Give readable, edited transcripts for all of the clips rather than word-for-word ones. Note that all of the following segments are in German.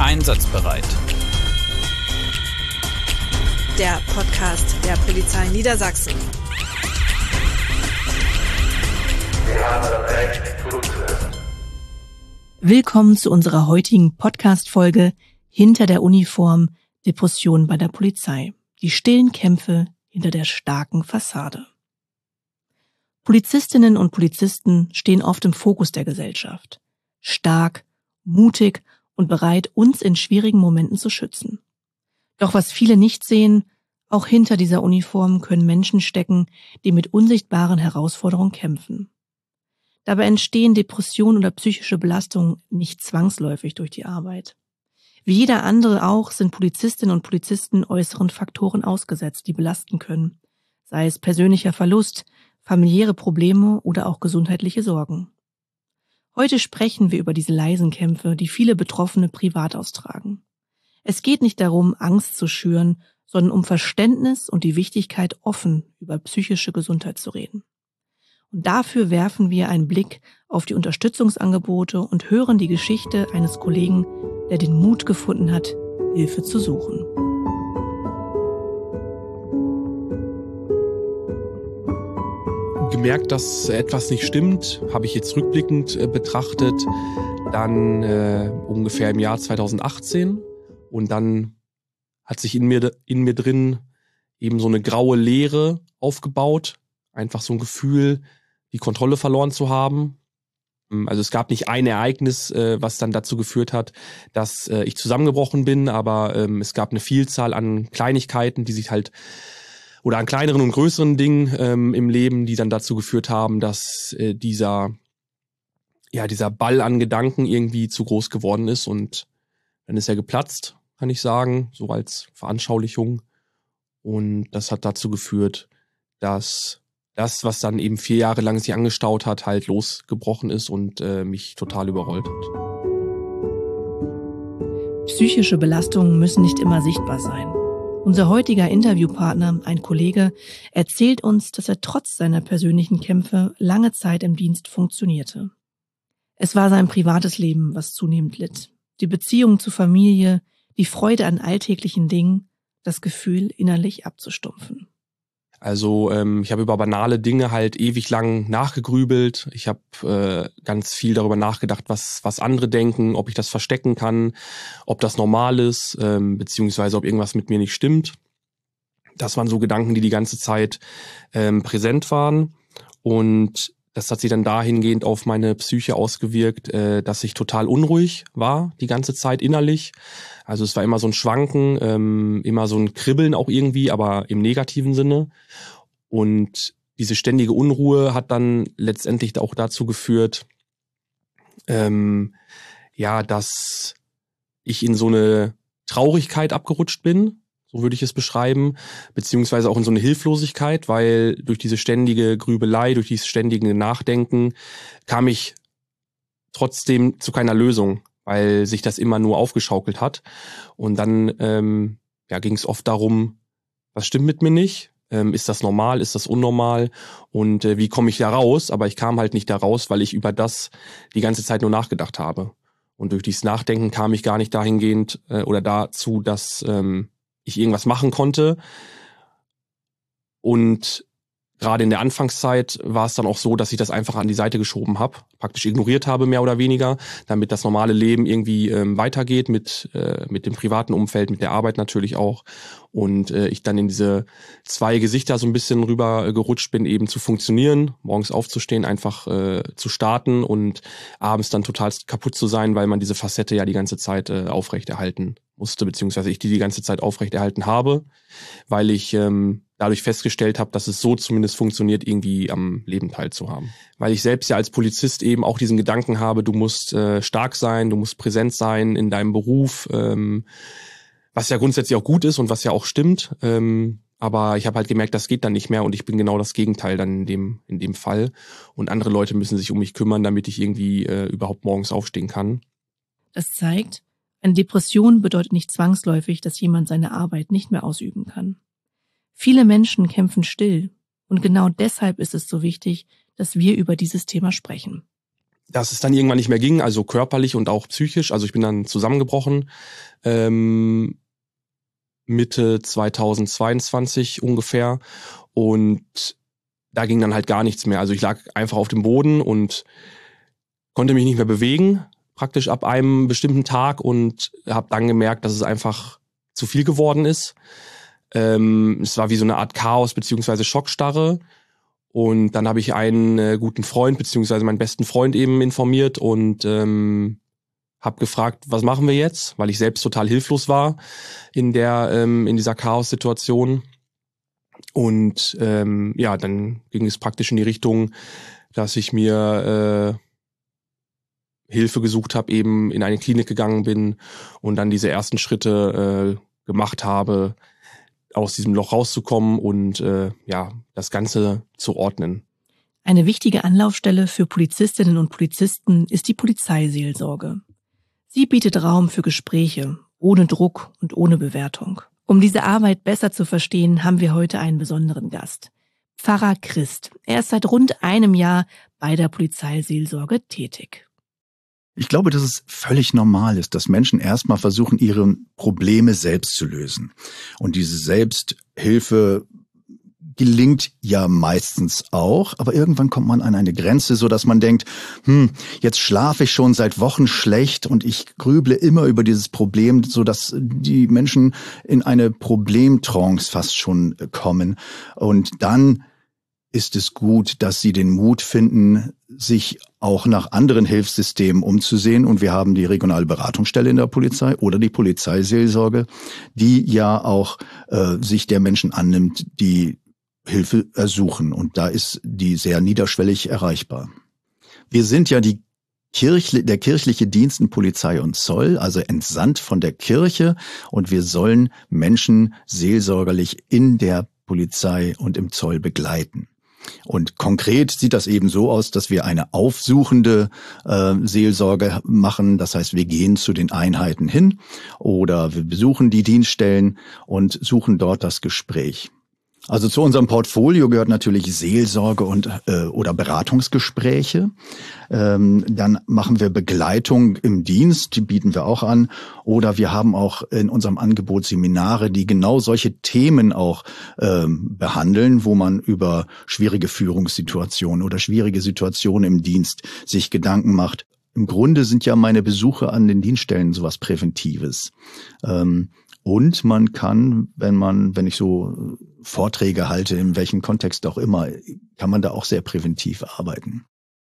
Einsatzbereit. Der Podcast der Polizei Niedersachsen. Wir haben das Recht zuzuhören. Willkommen zu unserer heutigen Podcast-Folge Hinter der Uniform, Depression bei der Polizei. Die stillen Kämpfe hinter der starken Fassade. Polizistinnen und Polizisten stehen oft im Fokus der Gesellschaft. Stark, mutig und bereit, uns in schwierigen Momenten zu schützen. Doch was viele nicht sehen, auch hinter dieser Uniform können Menschen stecken, die mit unsichtbaren Herausforderungen kämpfen. Dabei entstehen Depressionen oder psychische Belastungen nicht zwangsläufig durch die Arbeit. Wie jeder andere auch sind Polizistinnen und Polizisten äußeren Faktoren ausgesetzt, die belasten können, sei es persönlicher Verlust, familiäre Probleme oder auch gesundheitliche Sorgen. Heute sprechen wir über diese leisen Kämpfe, die viele Betroffene privat austragen. Es geht nicht darum, Angst zu schüren, sondern um Verständnis und die Wichtigkeit, offen über psychische Gesundheit zu reden. Und dafür werfen wir einen Blick auf die Unterstützungsangebote und hören die Geschichte eines Kollegen, der den Mut gefunden hat, Hilfe zu suchen. Gemerkt, dass etwas nicht stimmt, habe ich jetzt rückblickend betrachtet, dann ungefähr im Jahr 2018. Und dann hat sich in mir drin eben so eine graue Leere aufgebaut. Einfach so ein Gefühl, die Kontrolle verloren zu haben. Also es gab nicht ein Ereignis, was dann dazu geführt hat, dass ich zusammengebrochen bin, aber es gab eine Vielzahl an Kleinigkeiten, die sich halt, oder an kleineren und größeren Dingen im Leben, die dann dazu geführt haben, dass dieser Ball an Gedanken irgendwie zu groß geworden ist, und dann ist er geplatzt, kann ich sagen, so als Veranschaulichung. Und das hat dazu geführt, dass das, was dann eben 4 Jahre lang sich angestaut hat, halt losgebrochen ist und mich total überrollt hat. Psychische Belastungen müssen nicht immer sichtbar sein. Unser heutiger Interviewpartner, ein Kollege, erzählt uns, dass er trotz seiner persönlichen Kämpfe lange Zeit im Dienst funktionierte. Es war sein privates Leben, was zunehmend litt. Die Beziehung zur Familie, die Freude an alltäglichen Dingen, das Gefühl, innerlich abzustumpfen. Also ich habe über banale Dinge halt ewig lang nachgegrübelt. Ich habe ganz viel darüber nachgedacht, was andere denken, ob ich das verstecken kann, ob das normal ist, beziehungsweise ob irgendwas mit mir nicht stimmt. Das waren so Gedanken, die ganze Zeit präsent waren. Und das hat sich dann dahingehend auf meine Psyche ausgewirkt, dass ich total unruhig war, die ganze Zeit innerlich. Also es war immer so ein Schwanken, immer so ein Kribbeln auch irgendwie, aber im negativen Sinne. Und diese ständige Unruhe hat dann letztendlich auch dazu geführt, dass ich in so eine Traurigkeit abgerutscht bin. So würde ich es beschreiben, beziehungsweise auch in so eine Hilflosigkeit, weil durch diese ständige Grübelei, durch dieses ständige Nachdenken kam ich trotzdem zu keiner Lösung, weil sich das immer nur aufgeschaukelt hat. Und dann ging es oft darum, was stimmt mit mir nicht? Ist das normal? Ist das unnormal? Und wie komme ich da raus? Aber ich kam halt nicht da raus, weil ich über das die ganze Zeit nur nachgedacht habe. Und durch dieses Nachdenken kam ich gar nicht dahingehend oder dazu, dass ich irgendwas machen konnte. Und gerade in der Anfangszeit war es dann auch so, dass ich das einfach an die Seite geschoben habe, praktisch ignoriert habe, mehr oder weniger, damit das normale Leben irgendwie weitergeht mit dem privaten Umfeld, mit der Arbeit natürlich auch. Und ich dann in diese 2 Gesichter so ein bisschen rüber gerutscht bin, eben zu funktionieren, morgens aufzustehen, einfach zu starten und abends dann total kaputt zu sein, weil man diese Facette ja die ganze Zeit aufrechterhalten musste, beziehungsweise ich die ganze Zeit aufrechterhalten habe, weil ich dadurch festgestellt habe, dass es so zumindest funktioniert, irgendwie am Leben teilzuhaben. Weil ich selbst ja als Polizist eben auch diesen Gedanken habe, du musst stark sein, du musst präsent sein in deinem Beruf, was ja grundsätzlich auch gut ist und was ja auch stimmt. Aber ich habe halt gemerkt, das geht dann nicht mehr und ich bin genau das Gegenteil dann in dem Fall. Und andere Leute müssen sich um mich kümmern, damit ich irgendwie überhaupt morgens aufstehen kann. Das zeigt, eine Depression bedeutet nicht zwangsläufig, dass jemand seine Arbeit nicht mehr ausüben kann. Viele Menschen kämpfen still und genau deshalb ist es so wichtig, dass wir über dieses Thema sprechen. dass es dann irgendwann nicht mehr ging, also körperlich und auch psychisch. Also ich bin dann zusammengebrochen, Mitte 2022 ungefähr. Und da ging dann halt gar nichts mehr. Also ich lag einfach auf dem Boden und konnte mich nicht mehr bewegen, praktisch ab einem bestimmten Tag, und habe dann gemerkt, dass es einfach zu viel geworden ist. Es war wie so eine Art Chaos beziehungsweise Schockstarre. Und dann habe ich einen guten Freund beziehungsweise meinen besten Freund eben informiert und habe gefragt, was machen wir jetzt? Weil ich selbst total hilflos war in dieser Chaos-Situation. Und dann ging es praktisch in die Richtung, dass ich mir Hilfe gesucht habe, eben in eine Klinik gegangen bin und dann diese ersten Schritte gemacht habe, aus diesem Loch rauszukommen und das Ganze zu ordnen. Eine wichtige Anlaufstelle für Polizistinnen und Polizisten ist die Polizeiseelsorge. Sie bietet Raum für Gespräche, ohne Druck und ohne Bewertung. Um diese Arbeit besser zu verstehen, haben wir heute einen besonderen Gast. Pfarrer Christ. Er ist seit rund einem Jahr bei der Polizeiseelsorge tätig. Ich glaube, dass es völlig normal ist, dass Menschen erstmal versuchen, ihre Probleme selbst zu lösen. Und diese Selbsthilfe gelingt ja meistens auch, aber irgendwann kommt man an eine Grenze, so dass man denkt, jetzt schlafe ich schon seit Wochen schlecht und ich grüble immer über dieses Problem, so dass die Menschen in eine Problemtrance fast schon kommen. Und dann ist es gut, dass sie den Mut finden, sich auch nach anderen Hilfssystemen umzusehen. Und wir haben die regionale Beratungsstelle in der Polizei oder die Polizeiseelsorge, die ja auch sich der Menschen annimmt, die Hilfe ersuchen. Und da ist die sehr niederschwellig erreichbar. Wir sind ja der kirchliche Dienst in Polizei und Zoll, also entsandt von der Kirche. Und wir sollen Menschen seelsorgerlich in der Polizei und im Zoll begleiten. Und konkret sieht das eben so aus, dass wir eine aufsuchende Seelsorge machen. Das heißt, wir gehen zu den Einheiten hin oder wir besuchen die Dienststellen und suchen dort das Gespräch. Also zu unserem Portfolio gehört natürlich Seelsorge und oder Beratungsgespräche. Dann machen wir Begleitung im Dienst, die bieten wir auch an. Oder wir haben auch in unserem Angebot Seminare, die genau solche Themen auch behandeln, wo man über schwierige Führungssituationen oder schwierige Situationen im Dienst sich Gedanken macht. Im Grunde sind ja meine Besuche an den Dienststellen sowas Präventives. Und man kann, wenn ich so Vorträge halte, in welchem Kontext auch immer, kann man da auch sehr präventiv arbeiten.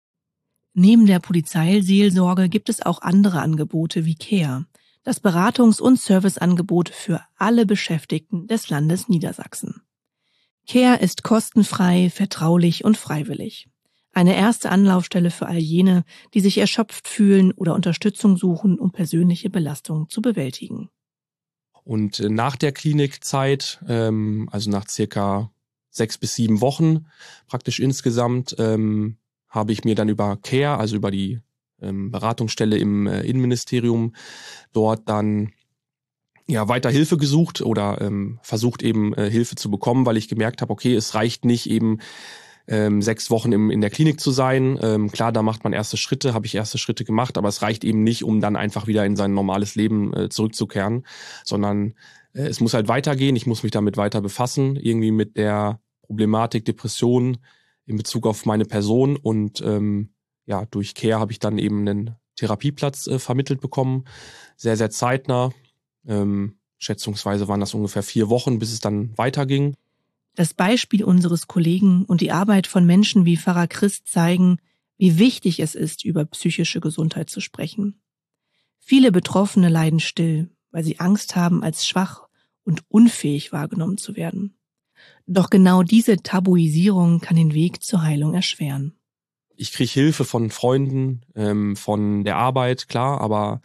Neben der Polizeiseelsorge gibt es auch andere Angebote wie CARE, das Beratungs- und Serviceangebot für alle Beschäftigten des Landes Niedersachsen. CARE ist kostenfrei, vertraulich und freiwillig. Eine erste Anlaufstelle für all jene, die sich erschöpft fühlen oder Unterstützung suchen, um persönliche Belastungen zu bewältigen. Und nach der Klinikzeit, also nach circa 6 bis 7 Wochen praktisch insgesamt, habe ich mir dann über CARE, also über die Beratungsstelle im Innenministerium, dort dann weiter Hilfe gesucht oder versucht eben Hilfe zu bekommen, weil ich gemerkt habe, okay, es reicht nicht eben 6 Wochen in der Klinik zu sein. Klar, da macht man erste Schritte, habe ich erste Schritte gemacht, aber es reicht eben nicht, um dann einfach wieder in sein normales Leben zurückzukehren, sondern es muss halt weitergehen, ich muss mich damit weiter befassen, irgendwie mit der Problematik Depression in Bezug auf meine Person, und durch CARE habe ich dann eben einen Therapieplatz vermittelt bekommen, sehr, sehr zeitnah. Schätzungsweise waren das ungefähr 4 Wochen, bis es dann weiterging. Das Beispiel unseres Kollegen und die Arbeit von Menschen wie Pfarrer Christ zeigen, wie wichtig es ist, über psychische Gesundheit zu sprechen. Viele Betroffene leiden still, weil sie Angst haben, als schwach und unfähig wahrgenommen zu werden. Doch genau diese Tabuisierung kann den Weg zur Heilung erschweren. Ich kriege Hilfe von Freunden, von der Arbeit, klar, aber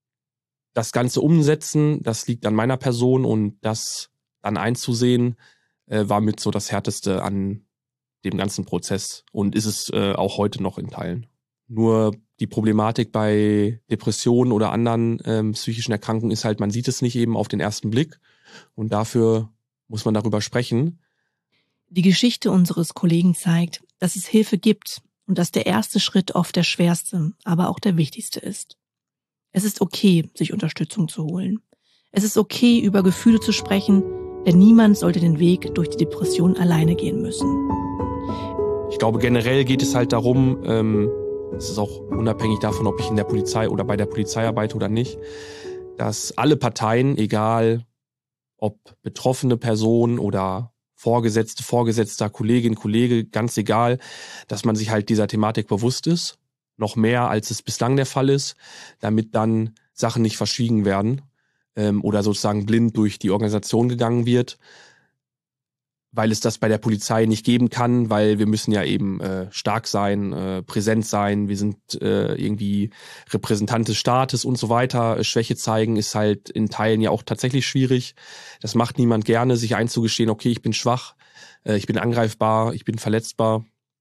das Ganze umsetzen, das liegt an meiner Person, und das dann einzusehen, war mit so das Härteste an dem ganzen Prozess und ist es auch heute noch in Teilen. Nur die Problematik bei Depressionen oder anderen psychischen Erkrankungen ist halt, man sieht es nicht eben auf den ersten Blick, und dafür muss man darüber sprechen. Die Geschichte unseres Kollegen zeigt, dass es Hilfe gibt und dass der erste Schritt oft der schwerste, aber auch der wichtigste ist. Es ist okay, sich Unterstützung zu holen. Es ist okay, über Gefühle zu sprechen, denn niemand sollte den Weg durch die Depression alleine gehen müssen. Ich glaube, generell geht es halt darum, es ist auch unabhängig davon, ob ich in der Polizei oder bei der Polizei arbeite oder nicht, dass alle Parteien, egal ob betroffene Person oder Vorgesetzter, Kollegin, Kollege, ganz egal, dass man sich halt dieser Thematik bewusst ist, noch mehr als es bislang der Fall ist, damit dann Sachen nicht verschwiegen werden oder sozusagen blind durch die Organisation gegangen wird, weil es das bei der Polizei nicht geben kann, weil wir müssen ja eben stark sein, präsent sein, wir sind irgendwie Repräsentant des Staates und so weiter. Schwäche zeigen ist halt in Teilen ja auch tatsächlich schwierig. Das macht niemand gerne, sich einzugestehen, okay, ich bin schwach, ich bin angreifbar, ich bin verletzbar.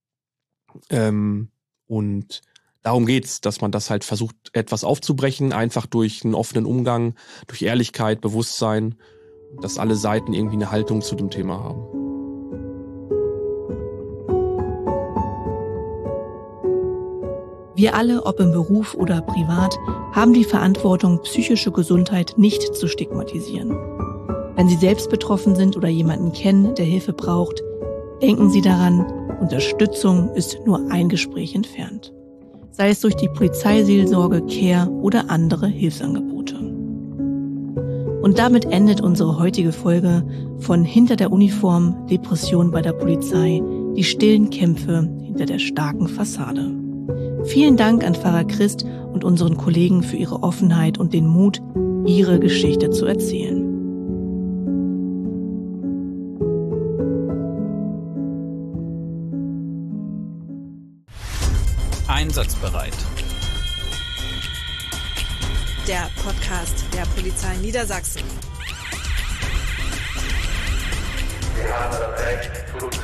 Und darum geht's, dass man das halt versucht, etwas aufzubrechen, einfach durch einen offenen Umgang, durch Ehrlichkeit, Bewusstsein, dass alle Seiten irgendwie eine Haltung zu dem Thema haben. Wir alle, ob im Beruf oder privat, haben die Verantwortung, psychische Gesundheit nicht zu stigmatisieren. Wenn Sie selbst betroffen sind oder jemanden kennen, der Hilfe braucht, denken Sie daran, Unterstützung ist nur ein Gespräch entfernt. Sei es durch die Polizeiseelsorge, Care oder andere Hilfsangebote. Und damit endet unsere heutige Folge von Hinter der Uniform, Depression bei der Polizei, die stillen Kämpfe hinter der starken Fassade. Vielen Dank an Pfarrer Christ und unseren Kollegen für ihre Offenheit und den Mut, ihre Geschichte zu erzählen. Einsatzbereit. Der Podcast der Polizei Niedersachsen. Wir haben das Recht, zurückzukehren.